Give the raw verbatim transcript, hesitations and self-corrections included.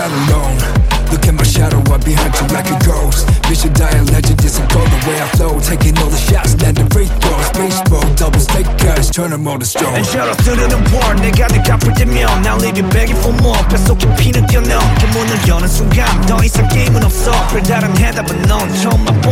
not alone. Look at my shadow, I'm behind you like a ghost. Mission dying legend isn't go the way I flow. Taking all the shots, landing free throws. Baseball, doubles, take guys, turn them all to stone. And shout out to the war, 내가 내가 볼 때면 Now leaving begging for more. 뱃속에 피는 뛰어넘 그 문을 여는 순간 더 이상 게임은 없어. 별다른 해답은 넌 처음